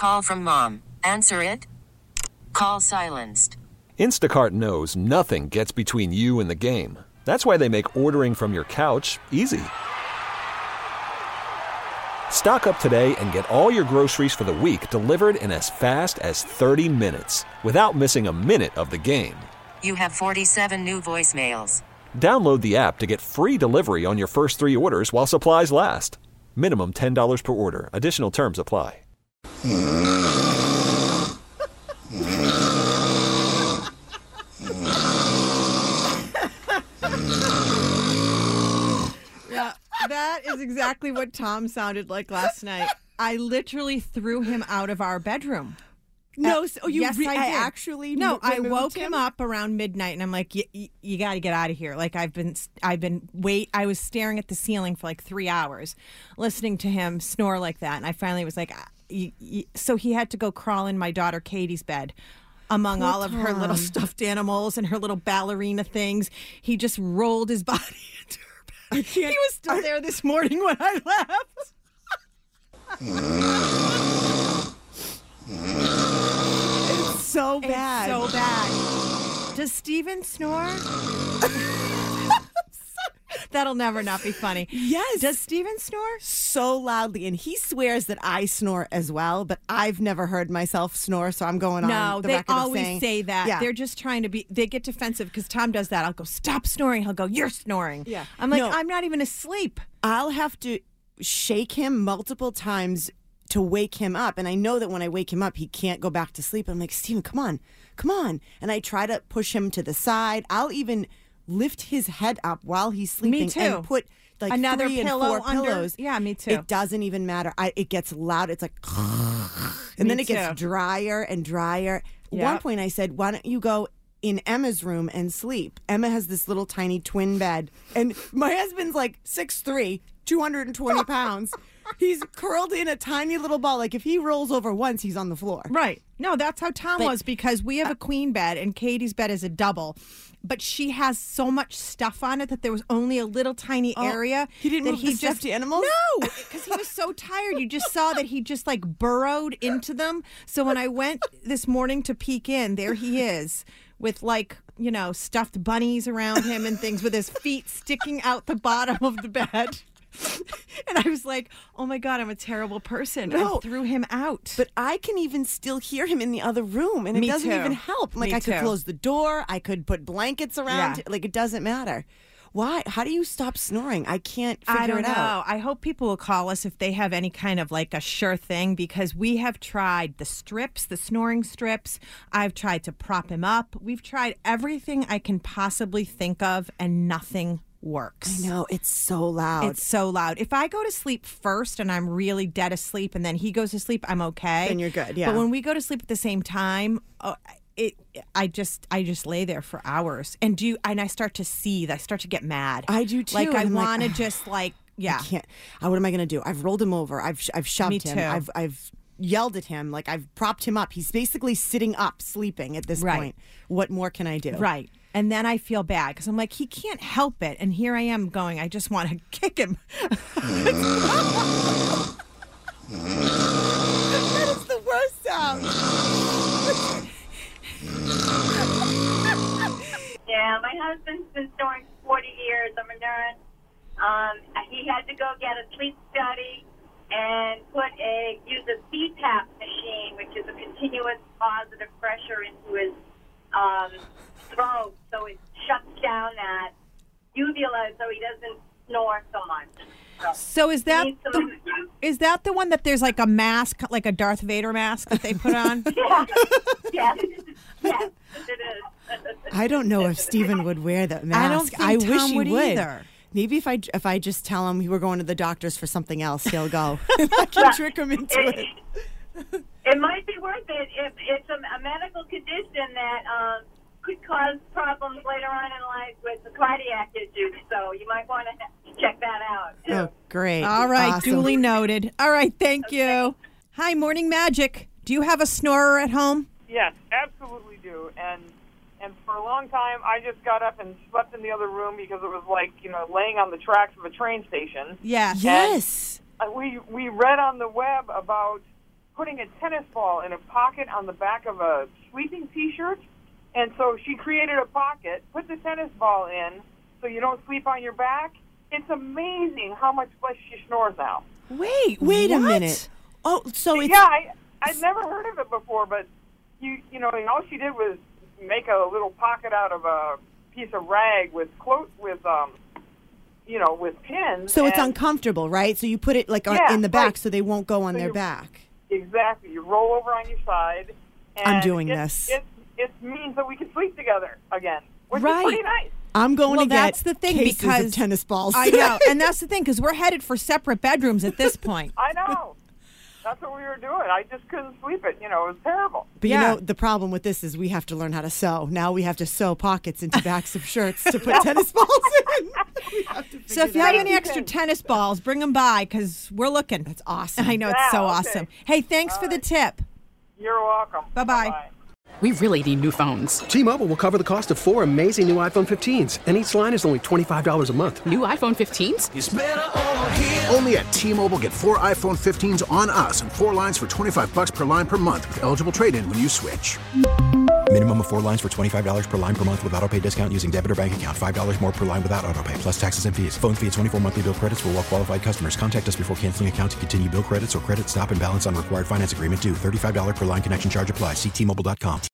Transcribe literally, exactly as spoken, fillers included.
Call from mom. Answer it. Call silenced. Instacart knows nothing gets between you and the game. That's why they make ordering from your couch easy. Stock up today and get all your groceries for the week delivered in as fast as thirty minutes without missing a minute of the game. You have forty-seven new voicemails. Download the app to get free delivery on your first three orders while supplies last. Minimum ten dollars per order. Additional terms apply. Yeah, that is exactly what Tom sounded like last night. I literally threw him out of our bedroom. No, so you yes, re- I, I did. actually no. I removed woke him? him up around midnight, and I'm like, "You got to get out of here!" Like I've been, I've been wait. I was staring at the ceiling for like three hours, listening to him snore like that, and I finally was like, y- y-. "So he had to go crawl in my daughter Katie's bed." Among Poor all of her little Tom. stuffed animals and her little ballerina things, he just rolled his body into her bed. I can't- He was still I- there this morning when I left. It's so bad. It's so bad. Does Steven snore? That'll never not be funny. Yes. Does Steven snore? So loudly, and he swears that I snore as well, but I've never heard myself snore, so I'm going No, on the they record of always saying, say that. Yeah. They're just trying to be, they get defensive because Tom does that. I'll go, stop snoring. He'll go, you're snoring. Yeah. I'm like, No. I'm not even asleep. I'll have to shake him multiple times to wake him up. And I know that when I wake him up, he can't go back to sleep. I'm like, Steven, come on, come on. And I try to push him to the side. I'll even lift his head up while he's sleeping too. and put like Another three pillow and four under. pillows. Yeah, me too. It doesn't even matter. I, it gets loud. It's like, and Me then it gets too. drier and drier. At Yep. one point I said, why don't you go in Emma's room and sleep? Emma has this little tiny twin bed. And my husband's like six three, two hundred twenty pounds. He's curled in a tiny little ball. Like if he rolls over once, he's on the floor. Right. No, that's how Tom But- was because we have a queen bed and Katie's bed is a double. But she has so much stuff on it that there was only a little tiny Oh, area. he didn't that move he the just, stuffed animals? No, because he was so tired. You just saw that he just like burrowed into them. So when I went this morning to peek in, there he is with like, you know, stuffed bunnies around him and things with his feet sticking out the bottom of the bed. And I was like, oh my God, I'm a terrible person. No. I threw him out. But I can even still hear him in the other room, and it Me doesn't too. even help. Like Me I could too. close the door, I could put blankets around. Yeah. Like it doesn't matter. Why? How do you stop snoring? I can't figure I don't it know. out. I hope people will call us if they have any kind of like a sure thing because we have tried the strips, the snoring strips. I've tried to prop him up. We've tried everything I can possibly think of and nothing works. I know it's so loud. It's so loud. If I go to sleep first and I'm really dead asleep and then he goes to sleep, I'm okay. Then you're good, yeah. But when we go to sleep at the same time, oh, it I just I just lay there for hours and do and I start to seethe. I start to get mad. I do too, Like I and I'm like, want to "Ugh, just like yeah. I can't. Uh, what am I going to do? I've rolled him over. I've sh- I've shoved Me him. too. I've I've yelled at him. Like I've propped him up. He's basically sitting up, sleeping at this Right. point. What more can I do? Right. And then I feel bad because I'm like, he can't help it. And here I am going, I just want to kick him. That is the worst sound. Yeah, my husband's been snoring for forty years. I'm a nurse. Um, he had to go get a sleep study and put a use a C PAP machine, which is a continuous positive pressure into his um, throat, so it shuts down that uvula, so he doesn't snore so much. So is that Needs the, some- is that the one that there's like a mask, like a Darth Vader mask that they put on? Yeah. Yes. Yes, it is. I don't know if Steven would wear that mask. I don't think I Tom wish he would would. either. Maybe if I if I just tell him we were going to the doctors for something else, he'll go. I can trick him into it. It, it might be worth it if it's a, a medical condition that um, could cause problems later on in life with the cardiac issues. So you might want to check that out. Too. Oh, great. All right, Awesome. duly noted. All right, thank you. Hi, Morning Magic. Do you have a snorer at home? Yes, absolutely do. And and for a long time, I just got up and slept in the other room because it was like, you know, laying on the tracks of a train station. Yes. Yes. Uh, we we read on the web about putting a tennis ball in a pocket on the back of a sleeping T-shirt. And so she created a pocket, put the tennis ball in so you don't sleep on your back. It's amazing how much less she snores now. Wait, Wait what? a minute. Oh, so it's... Yeah, I, I'd never heard of it before, but you you know, and all she did was make a little pocket out of a piece of rag with clo- with um, you know, with pins. So it's and- uncomfortable, right? So you put it like on, Yeah, in the back right. so they won't go on So their you- back. Exactly. You roll over on your side. And I'm doing it, this. It, it means that we can sleep together again, which Right. is pretty nice. I'm going Well, to get that's the thing, cases because of tennis balls. I know, and that's the thing because we're headed for separate bedrooms at this point. I know. That's what we were doing. I just couldn't sleep it. You know, it was terrible. But Yeah. you know, the problem with this is we have to learn how to sew. Now we have to sew pockets into backs of shirts to put tennis balls in. We have to So if you figure have that any out. extra tennis balls, bring them by because we're looking. That's awesome. I know it's so Yeah, okay. awesome. Hey, thanks for the tip. You're welcome. Bye-bye. Bye-bye. We really need new phones. T-Mobile will cover the cost of four amazing new iPhone fifteens, and each line is only twenty-five dollars a month. New iPhone fifteens? Only at T-Mobile, get four iPhone fifteens on us and four lines for twenty-five bucks per line per month with eligible trade-in when you switch. Minimum of four lines for twenty-five dollars per line per month with autopay discount using debit or bank account. five dollars more per line without autopay, plus taxes and fees. Phone fee at twenty-four monthly bill credits for well-qualified customers. Contact us before canceling account to continue bill credits or credit stop and balance on required finance agreement due. thirty-five dollars per line connection charge applies. See T Mobile dot com.